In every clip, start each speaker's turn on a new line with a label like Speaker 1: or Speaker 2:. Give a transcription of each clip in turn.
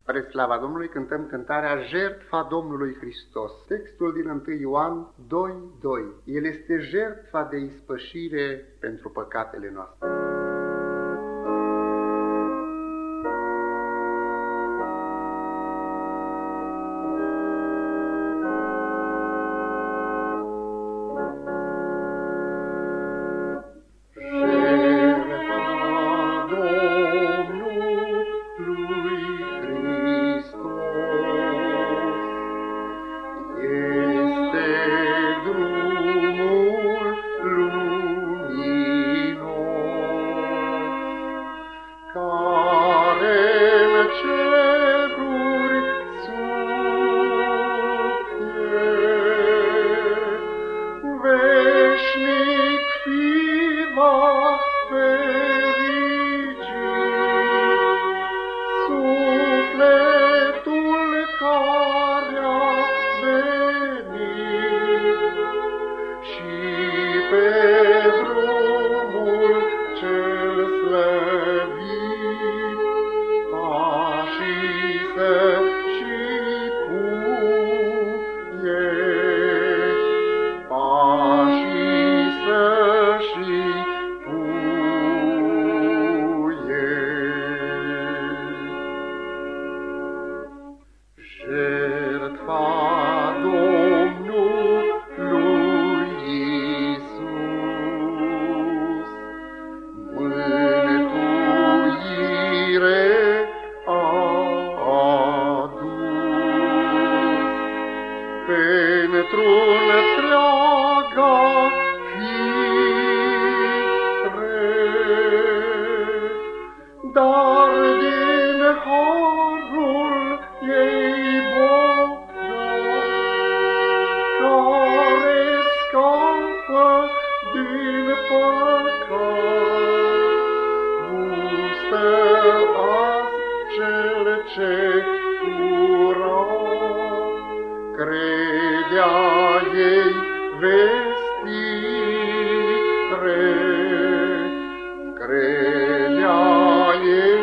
Speaker 1: Spre slava Domnului cântăm cântarea Jertfa Domnului Hristos. Textul din 1 Ioan 2:2. El este jertfa de ispășire pentru păcatele noastre.
Speaker 2: Pentru întreaga fire, dar din harul ei bogat, care scapă din păcat, gustă azi cel ce curat, credea ei vestire, credea ei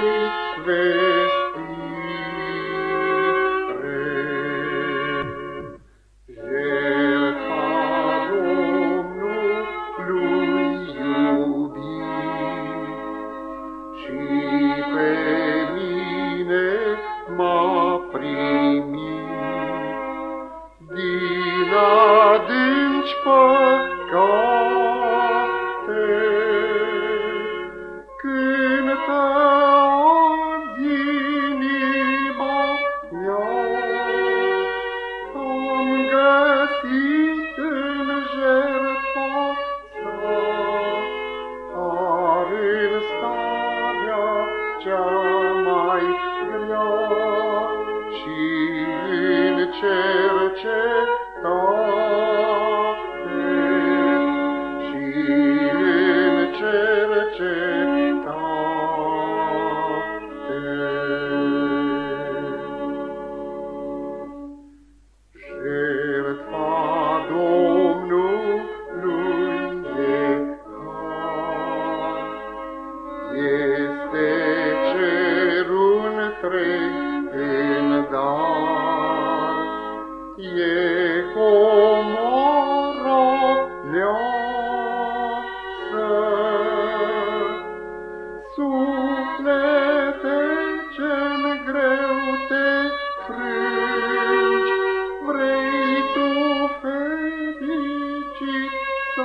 Speaker 2: vestire. Jertfa Domnului iubit și pe mine m-a primit din adânci păcate, cântă azi inima mea, am găsit în jertfa sa, dar în starea cea mai grea și în cercetate, și în cercetate. Jertfa Domnului e har, este cerul întreg în dar, e comoara leasă, suflete ce-n greu te frângi, vrei tu fericit să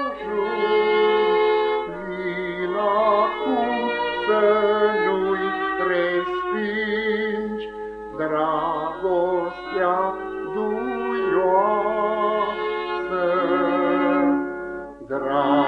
Speaker 2: ajungi, vin acum să nu-i respingi dragostea duioasă,